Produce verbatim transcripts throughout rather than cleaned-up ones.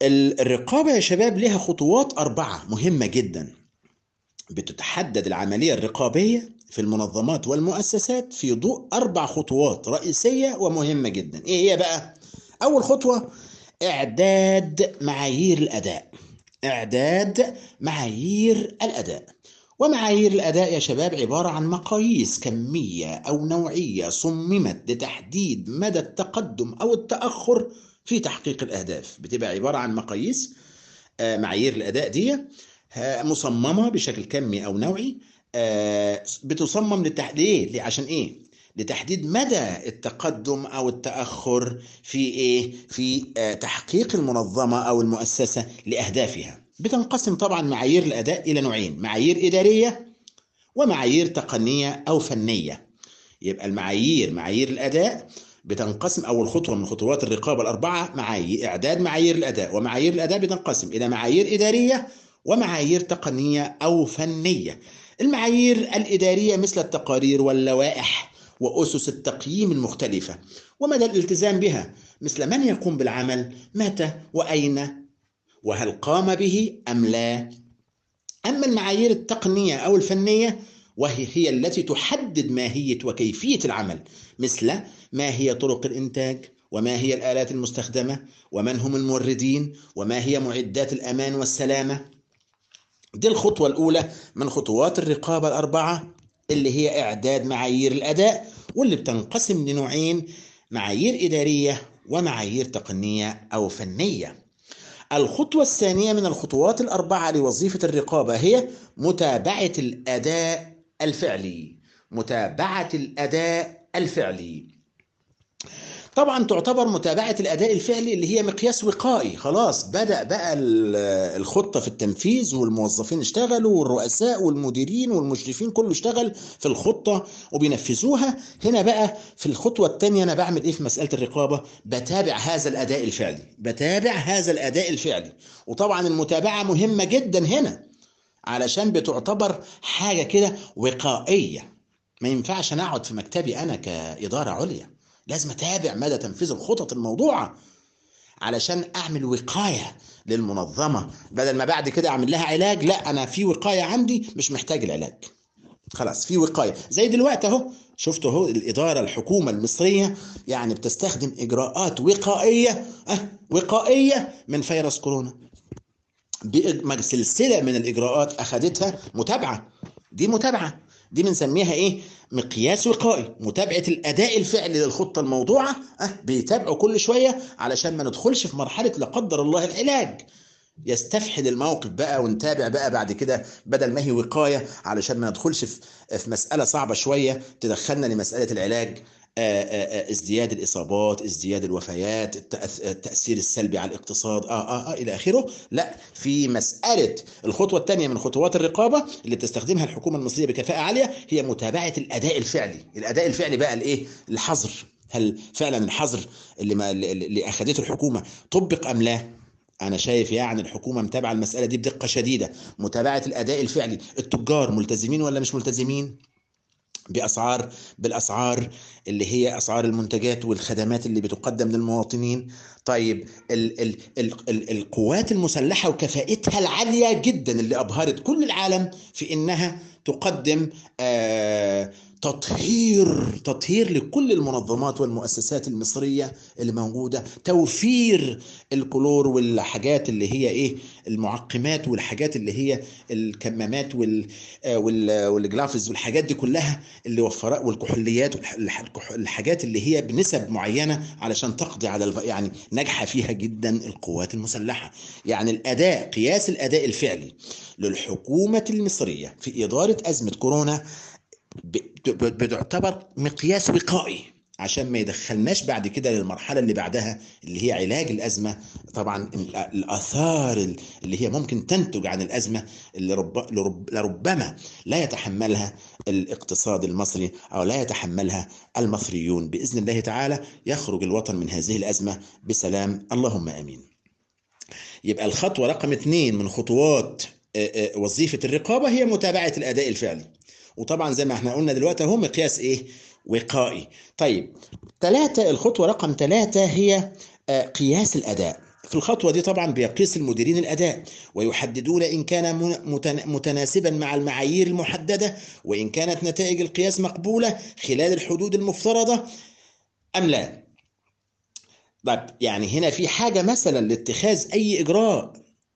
الرقابة يا شباب لها خطوات أربعة مهمة جدا، بتتحدد العملية الرقابية في المنظمات والمؤسسات في ضوء أربع خطوات رئيسية ومهمة جدا. إيه هي بقى؟ أول خطوة إعداد معايير الأداء. إعداد معايير الأداء. ومعايير الأداء يا شباب عبارة عن مقاييس كمية أو نوعية صممت لتحديد مدى التقدم أو التأخر في تحقيق الأهداف. بتبقى عبارة عن مقاييس، معايير الأداء دي مصممة بشكل كمي أو نوعي، بتصمم للتحديد. ليه؟ عشان إيه؟ لتحديد مدى التقدم أو التأخر في إيه؟ في تحقيق المنظمة أو المؤسسة لأهدافها. بتنقسم طبعا معايير الأداء إلى نوعين: معايير إدارية ومعايير تقنية أو فنية. يبقى المعايير معايير الأداء بتنقسم، أول خطوة من خطوات الرقابة الأربعة معايير إعداد معايير الأداء، ومعايير الأداء بتنقسم إلى معايير إدارية ومعايير تقنية أو فنية. المعايير الإدارية مثل التقارير واللوائح وأسس التقييم المختلفة ومدى الالتزام بها، مثل من يقوم بالعمل، متى وأين، وهل قام به أم لا. أما المعايير التقنية أو الفنية وهي هي التي تحدد ماهية وكيفية العمل، مثل ما هي طرق الإنتاج، وما هي الآلات المستخدمة، ومن هم الموردين، وما هي معدات الأمان والسلامة. دي الخطوة الأولى من خطوات الرقابة الأربعة اللي هي إعداد معايير الأداء، واللي بتنقسم لنوعين: معايير إدارية ومعايير تقنية أو فنية. الخطوة الثانية من الخطوات الأربعة لوظيفة الرقابة هي متابعة الأداء الفعلي. متابعة الأداء الفعلي طبعا تعتبر متابعة الأداء الفعلي اللي هي مقياس وقائي. خلاص بدأ بقى الخطة في التنفيذ، والموظفين اشتغلوا، والرؤساء والمديرين والمشرفين كله اشتغل في الخطة وبينفذوها. هنا بقى في الخطوة الثانية أنا بعمل إيه في مسألة الرقابة؟ بتابع هذا الأداء الفعلي. بتابع هذا الأداء الفعلي وطبعا المتابعة مهمة جدا هنا، علشان بتعتبر حاجة كده وقائية. ما ينفعش أنا أقعد في مكتبي أنا كإدارة عليا، لازم أتابع مدى تنفيذ الخطط الموضوعة علشان أعمل وقاية للمنظمة، بدل ما بعد كده أعمل لها علاج. لا، أنا في وقاية عندي، مش محتاج العلاج، خلاص في وقاية. زي دلوقتي أهو، شفتوا أهو الإدارة الحكومة المصرية يعني بتستخدم إجراءات وقائية أه وقائية من فيروس كورونا. سلسلة من الإجراءات أخذتها متابعة. دي متابعة، دي بنسميها إيه؟ مقياس وقائي. متابعة الأداء الفعلي للخطة الموضوعة، أه بيتابعوا كل شوية علشان ما ندخلش في مرحلة لا قدر الله العلاج. يستفحل الموقف بقى ونتابع بقى بعد كده، بدل ما هي وقاية، علشان ما ندخلش في مسألة صعبة شوية تدخلنا لمسألة العلاج، ازدياد الإصابات، ازدياد الوفيات، التأثير السلبي على الاقتصاد، آه آه آه إلى آخره. لا، في مسألة الخطوة الثانية من خطوات الرقابة اللي بتستخدمها الحكومة المصرية بكفاءة عالية هي متابعة الأداء الفعلي. الأداء الفعلي بقى الإيه؟ الحظر. هل فعلا الحظر اللي, ما اللي أخذته الحكومة طبق أم لا؟ أنا شايف يعني الحكومة متابعة المسألة دي بدقة شديدة. متابعة الأداء الفعلي، التجار ملتزمين ولا مش ملتزمين بأسعار بالأسعار اللي هي أسعار المنتجات والخدمات اللي بتقدم للمواطنين. طيب ال ال ال ال القوات المسلحة وكفاءتها العالية جدا اللي أبهرت كل العالم في إنها تقدم آه تطهير تطهير لكل المنظمات والمؤسسات المصرية اللي موجودة، توفير الكلور والحاجات اللي هي ايه، المعقمات والحاجات اللي هي الكمامات وال والجلافز والحاجات دي كلها اللي وفرها، والكحوليات والحاجات اللي هي بنسب معينة علشان تقضي على الف... يعني ناجحة فيها جدا القوات المسلحة. يعني الأداء، قياس الأداء الفعلي للحكومة المصرية في إدارة أزمة كورونا بتعتبر مقياس وقائي عشان ما يدخلناش بعد كده للمرحلة اللي بعدها اللي هي علاج الأزمة. طبعا الآثار اللي هي ممكن تنتج عن الأزمة اللي رب... لربما لا يتحملها الاقتصاد المصري أو لا يتحملها المصريون. بإذن الله تعالى يخرج الوطن من هذه الأزمة بسلام، اللهم آمين. يبقى الخطوة رقم اثنين من خطوات وظيفة الرقابة هي متابعة الأداء الفعلي، وطبعا زي ما احنا قلنا دلوقتي هو مقياس ايه؟ وقائي. طيب ثلاثة، الخطوة رقم ثلاثة هي قياس الأداء. في الخطوة دي طبعا بيقيس المديرين الأداء ويحددون إن كان متناسبا مع المعايير المحددة، وإن كانت نتائج القياس مقبولة خلال الحدود المفترضة أم لا. طيب يعني هنا في حاجة مثلا لاتخاذ أي إجراء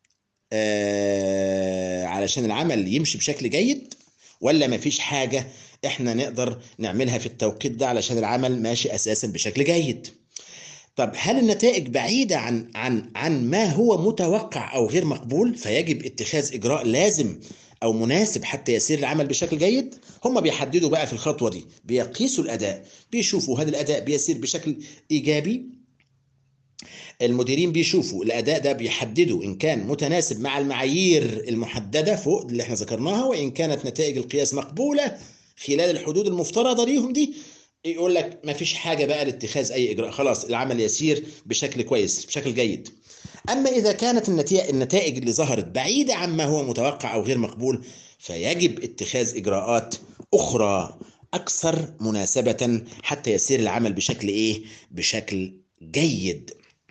آه علشان العمل يمشي بشكل جيد، ولا مفيش حاجة احنا نقدر نعملها في التوقيت ده علشان العمل ماشي أساسا بشكل جيد؟ طب هل النتائج بعيدة عن عن عن ما هو متوقع أو غير مقبول فيجب اتخاذ إجراء لازم أو مناسب حتى يسير العمل بشكل جيد؟ هم بيحددوا بقى في الخطوة دي، بيقيسوا الأداء، بيشوفوا هل الأداء بيسير بشكل إيجابي. المديرين بيشوفوا الأداء ده، بيحددوا إن كان متناسب مع المعايير المحددة فوق اللي احنا ذكرناها، وإن كانت نتائج القياس مقبولة خلال الحدود المفترضة ليهم دي، يقول لك ما فيش حاجة بقى لاتخاذ أي إجراء، خلاص العمل يسير بشكل كويس بشكل جيد. أما إذا كانت النتائج اللي ظهرت بعيدة عما هو متوقع أو غير مقبول فيجب اتخاذ إجراءات أخرى أكثر مناسبة حتى يسير العمل بشكل إيه؟ بشكل جيد.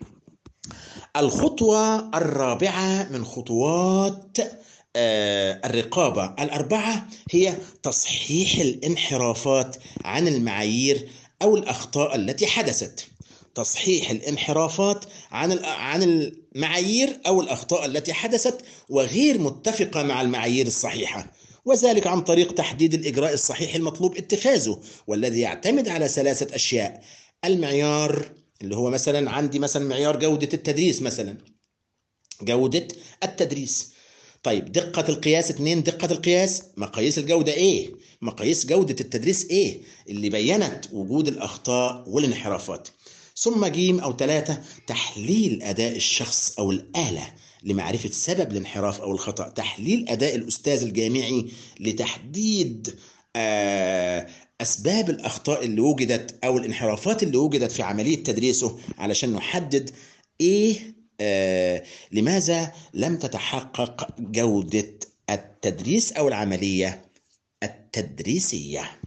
الخطوة الرابعة من خطوات الرقابة الأربعة هي تصحيح الانحرافات عن المعايير أو الأخطاء التي حدثت. تصحيح الانحرافات عن عن المعايير أو الأخطاء التي حدثت وغير متفقة مع المعايير الصحيحة، وذلك عن طريق تحديد الإجراء الصحيح المطلوب اتخاذه، والذي يعتمد على ثلاثة أشياء. المعيار اللي هو مثلا عندي مثلا معيار جودة التدريس، مثلا جودة التدريس. طيب دقة القياس، اتنين دقة القياس، مقاييس الجودة ايه؟ مقاييس جودة التدريس ايه؟ اللي بينت وجود الأخطاء والانحرافات. ثم جيم أو ثلاثة تحليل أداء الشخص أو الآلة لمعرفة سبب الانحراف أو الخطأ، تحليل أداء الأستاذ الجامعي لتحديد آه أسباب الأخطاء اللي وجدت أو الانحرافات اللي وجدت في عملية تدريسه، علشان نحدد إيه آه لماذا لم تتحقق جودة التدريس أو العملية التدريسية.